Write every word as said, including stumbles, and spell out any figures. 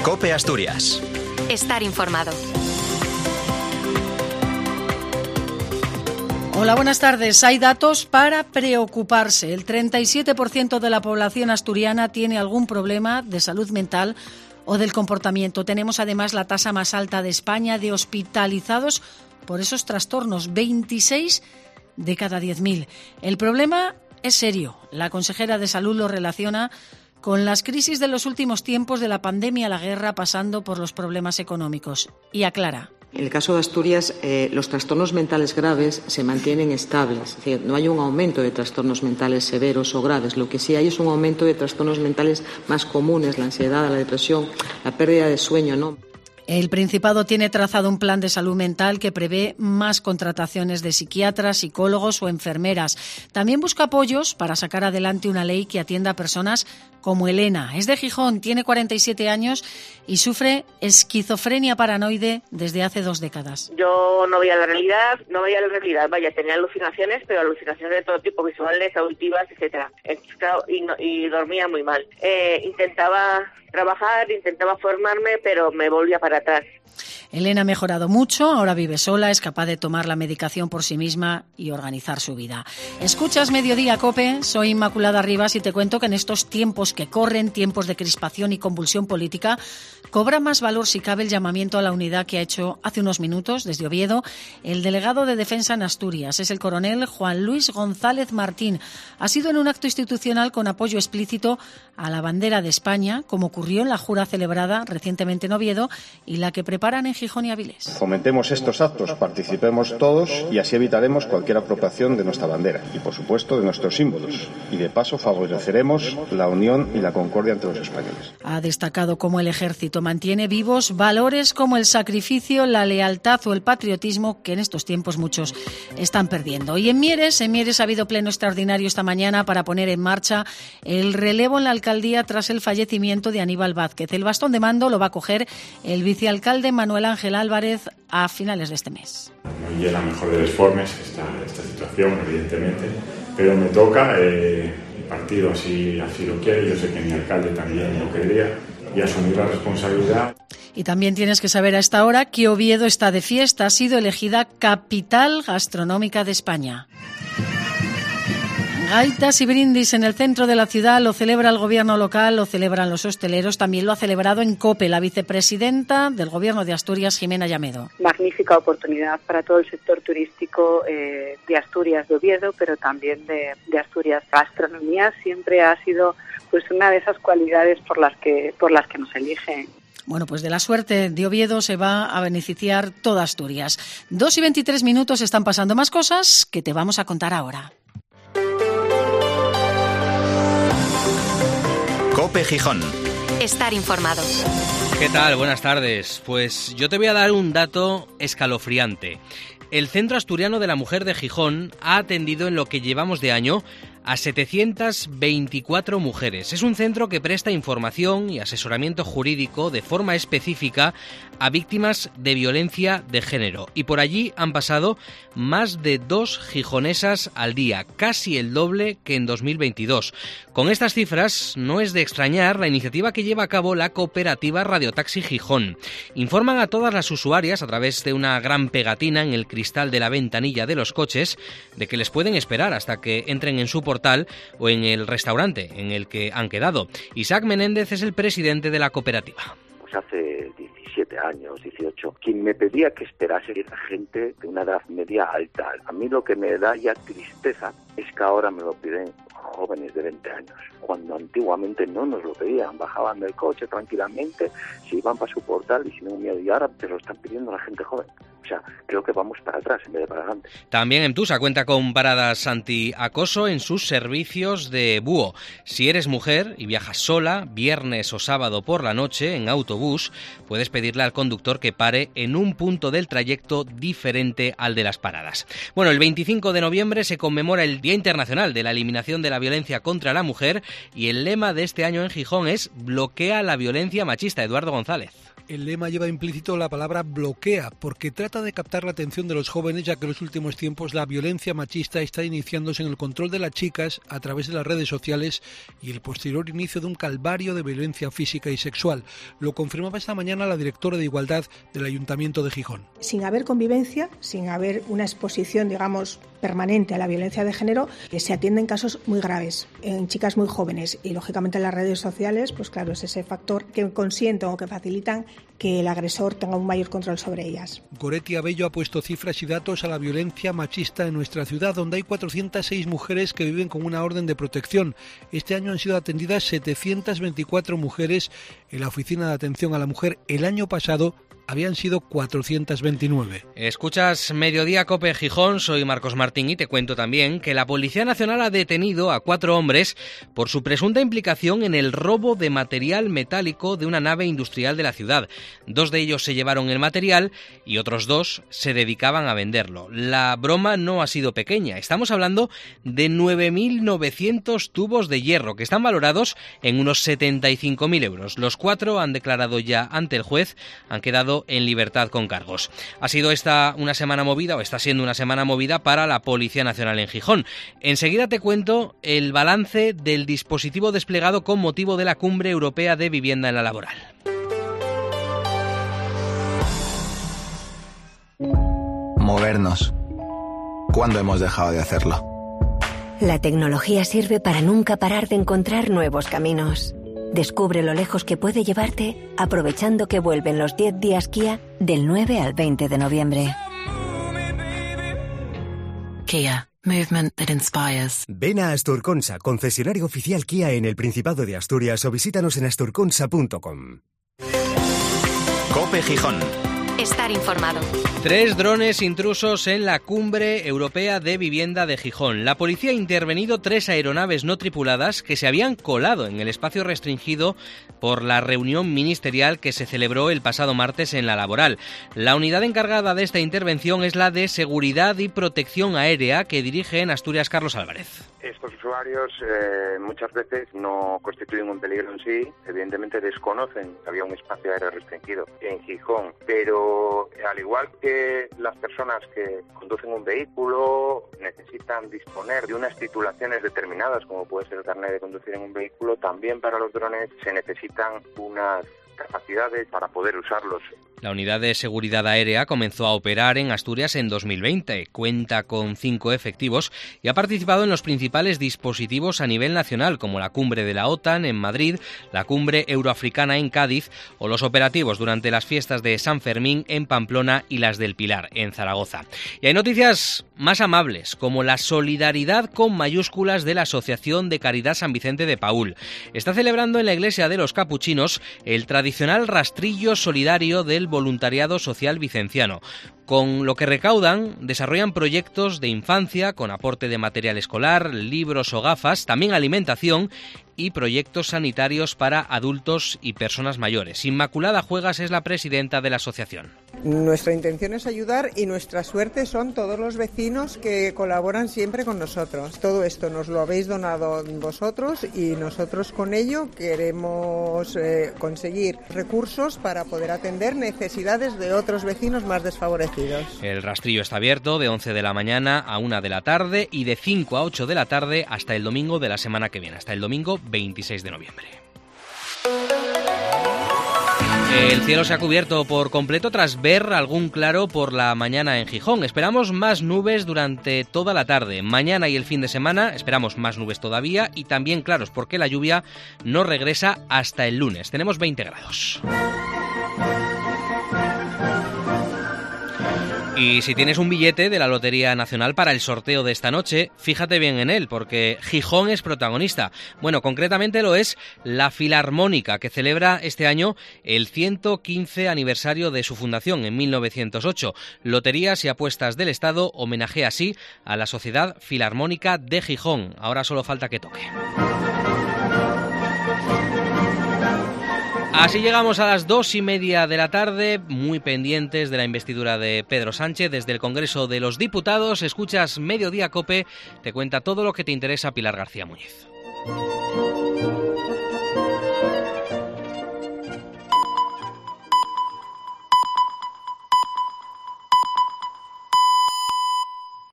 COPE Asturias. Estar informado. Hola, buenas tardes. Hay datos para preocuparse. El treinta y siete por ciento de la población asturiana tiene algún problema de salud mental o del comportamiento. Tenemos además la tasa más alta de España de hospitalizados por esos trastornos, veintiséis de cada diez mil. El problema es serio. La consejera de Salud lo relaciona con las crisis de los últimos tiempos, de la pandemia a la guerra, pasando por los problemas económicos. Y aclara. En el caso de Asturias, eh, los trastornos mentales graves se mantienen estables. Es decir, no hay un aumento de trastornos mentales severos o graves. Lo que sí hay es un aumento de trastornos mentales más comunes, la ansiedad, la depresión, la pérdida de sueño, ¿no? El Principado tiene trazado un plan de salud mental que prevé más contrataciones de psiquiatras, psicólogos o enfermeras. También busca apoyos para sacar adelante una ley que atienda a personas como Elena. Es de Gijón, tiene cuarenta y siete años y sufre esquizofrenia paranoide desde hace dos décadas. Yo no veía la realidad, no veía la realidad, vaya, tenía alucinaciones, pero alucinaciones de todo tipo, visuales, auditivas, etcétera. Y, no, y dormía muy mal. Eh, intentaba trabajar, intentaba formarme, pero me volvía para atrás. Elena ha mejorado mucho, ahora vive sola, es capaz de tomar la medicación por sí misma y organizar su vida. Escuchas Mediodía COPE, soy Inmaculada Rivas y te cuento que en estos tiempos que corren, tiempos de crispación y convulsión política, cobra más valor si cabe el llamamiento a la unidad que ha hecho hace unos minutos desde Oviedo el delegado de Defensa en Asturias. Es el coronel Juan Luis González Martín. Ha sido en un acto institucional con apoyo explícito a la bandera de España, como ocurrió en la jura celebrada recientemente en Oviedo y la que preparan en Gijón y Avilés. Fomentemos estos actos, participemos todos y así evitaremos cualquier apropiación de nuestra bandera y, por supuesto, de nuestros símbolos. Y de paso favoreceremos la unión y la concordia entre los españoles. Ha destacado cómo el ejército mantiene vivos valores como el sacrificio, la lealtad o el patriotismo que en estos tiempos muchos están perdiendo. Y en Mieres, en Mieres ha habido pleno extraordinario esta mañana para poner en marcha el relevo en la alcaldía tras el fallecimiento de Aníbal Vázquez. El bastón de mando lo va a coger el vicealcalde Manuel Ángel Álvarez a finales de este mes. No es la mejor de las formas esta, esta situación, evidentemente, pero me toca, eh, el partido así, así lo quiere, yo sé que mi alcalde también lo quería, y asumir la responsabilidad. Y también tienes que saber a esta hora que Oviedo está de fiesta, ha sido elegida capital gastronómica de España. Gaitas y brindis en el centro de la ciudad, lo celebra el gobierno local, lo celebran los hosteleros, también lo ha celebrado en COPE la vicepresidenta del gobierno de Asturias, Jimena Llamedo. Magnífica oportunidad para todo el sector turístico eh, de Asturias, de Oviedo, pero también de, de Asturias. Gastronomía siempre ha sido pues una de esas cualidades por las que, por las que nos eligen. Bueno, pues de la suerte de Oviedo se va a beneficiar toda Asturias. Dos y veintitrés minutos, están pasando más cosas que te vamos a contar ahora. COPE Gijón. Estar informado. ¿Qué tal? Buenas tardes. Pues yo te voy a dar un dato escalofriante. El Centro Asturiano de la Mujer de Gijón ha atendido en lo que llevamos de año a setecientas veinticuatro mujeres. Es un centro que presta información y asesoramiento jurídico de forma específica a víctimas de violencia de género. Y por allí han pasado más de dos gijonesas al día, casi el doble que en dos mil veintidós. Con estas cifras no es de extrañar la iniciativa que lleva a cabo la cooperativa Radiotaxi Gijón. Informan a todas las usuarias a través de una gran pegatina en el cristal de la ventanilla de los coches de que les pueden esperar hasta que entren en su portal o en el restaurante en el que han quedado. Isaac Menéndez es el presidente de la cooperativa. Pues hace diecisiete años, dieciocho, quien me pedía que esperase era gente de una edad media alta. A mí lo que me da ya tristeza es que ahora me lo piden jóvenes de veinte años, cuando antiguamente no nos lo pedían, bajaban del coche tranquilamente, se iban para su portal y sin un miedo, y ahora te lo están pidiendo la gente joven. O sea, creo que vamos para atrás en vez de para adelante. También Emtusa cuenta con paradas antiacoso en sus servicios de búho. Si eres mujer y viajas sola, viernes o sábado por la noche en autobús, puedes pedirle al conductor que pare en un punto del trayecto diferente al de las paradas. Bueno, el veinticinco de noviembre se conmemora el Día Internacional de la Eliminación de la Violencia contra la Mujer y el lema de este año en Gijón es Bloquea la violencia machista. Eduardo González. El lema lleva implícito la palabra bloquea, porque trata de captar la atención de los jóvenes, ya que en los últimos tiempos la violencia machista está iniciándose en el control de las chicas a través de las redes sociales y el posterior inicio de un calvario de violencia física y sexual. Lo confirmaba esta mañana la directora de Igualdad del Ayuntamiento de Gijón. Sin haber convivencia, sin haber una exposición, digamos, permanente a la violencia de género, se atienden casos muy graves en chicas muy jóvenes y, lógicamente, en las redes sociales, pues claro, es ese factor que consienten o que facilitan que el agresor tenga un mayor control sobre ellas. Goretti Abello ha puesto cifras y datos a la violencia machista en nuestra ciudad, donde hay cuatrocientas seis mujeres que viven con una orden de protección. Este año han sido atendidas setecientas veinticuatro mujeres en la Oficina de Atención a la Mujer. El año pasado habían sido cuatrocientas veintinueve. Escuchas Mediodía Cope Gijón, soy Marcos Martín y te cuento también que la Policía Nacional ha detenido a cuatro hombres por su presunta implicación en el robo de material metálico de una nave industrial de la ciudad. Dos de ellos se llevaron el material y otros dos se dedicaban a venderlo. La broma no ha sido pequeña, estamos hablando de nueve mil novecientos tubos de hierro que están valorados en unos setenta y cinco mil euros. Los cuatro han declarado ya ante el juez, han quedado en libertad con cargos. Ha sido esta una semana movida, o está siendo una semana movida para la Policía Nacional en Gijón. Enseguida te cuento el balance del dispositivo desplegado con motivo de la Cumbre Europea de Vivienda en la Laboral. Movernos. ¿Cuándo hemos dejado de hacerlo? La tecnología sirve para nunca parar de encontrar nuevos caminos. Descubre lo lejos que puede llevarte aprovechando que vuelven los diez días Kia del nueve al veinte de noviembre. Kia. Movement that inspires. Ven a Asturconsa, concesionario oficial Kia en el Principado de Asturias, o visítanos en asturconsa punto com. Cope Gijón. Estar informado. Tres drones intrusos en la Cumbre Europea de Vivienda de Gijón. La policía ha intervenido tres aeronaves no tripuladas que se habían colado en el espacio restringido por la reunión ministerial que se celebró el pasado martes en la Laboral. La unidad encargada de esta intervención es la de Seguridad y Protección Aérea, que dirige en Asturias Carlos Álvarez. Estos usuarios eh, muchas veces no constituyen un peligro en sí, evidentemente desconocen que había un espacio aéreo restringido en Gijón, pero al igual que las personas que conducen un vehículo necesitan disponer de unas titulaciones determinadas, como puede ser el carnet de conducir en un vehículo, también para los drones se necesitan unas capacidades para poder usarlos. La unidad de seguridad aérea comenzó a operar en Asturias en dos mil veinte, cuenta con cinco efectivos y ha participado en los principales dispositivos a nivel nacional, como la cumbre de la OTAN en Madrid, la cumbre euroafricana en Cádiz o los operativos durante las fiestas de San Fermín en Pamplona y las del Pilar en Zaragoza. Y hay noticias más amables, como la solidaridad con mayúsculas de la Asociación de Caridad San Vicente de Paúl. Está celebrando en la iglesia de los Capuchinos el tradicional rastrillo solidario del voluntariado social vicenciano. Con lo que recaudan, desarrollan proyectos de infancia con aporte de material escolar, libros o gafas, también alimentación y proyectos sanitarios para adultos y personas mayores. Inmaculada Juegas es la presidenta de la asociación. Nuestra intención es ayudar y nuestra suerte son todos los vecinos que colaboran siempre con nosotros. Todo esto nos lo habéis donado vosotros y nosotros con ello queremos eh, conseguir recursos para poder atender necesidades de otros vecinos más desfavorecidos. El rastrillo está abierto de once de la mañana a una de la tarde y de cinco a ocho de la tarde hasta el domingo de la semana que viene, hasta el domingo veintiséis de noviembre. El cielo se ha cubierto por completo tras ver algún claro por la mañana en Gijón. Esperamos más nubes durante toda la tarde. Mañana y el fin de semana esperamos más nubes todavía y también claros, porque la lluvia no regresa hasta el lunes. Tenemos veinte grados. Y si tienes un billete de la Lotería Nacional para el sorteo de esta noche, fíjate bien en él, porque Gijón es protagonista. Bueno, concretamente lo es la Filarmónica, que celebra este año el ciento quince aniversario de su fundación en mil novecientos ocho. Loterías y Apuestas del Estado homenajea así a la Sociedad Filarmónica de Gijón. Ahora solo falta que toque. Así llegamos a las dos y media de la tarde, muy pendientes de la investidura de Pedro Sánchez. Desde el Congreso de los Diputados escuchas Mediodía Cope, te cuenta todo lo que te interesa Pilar García Muñiz.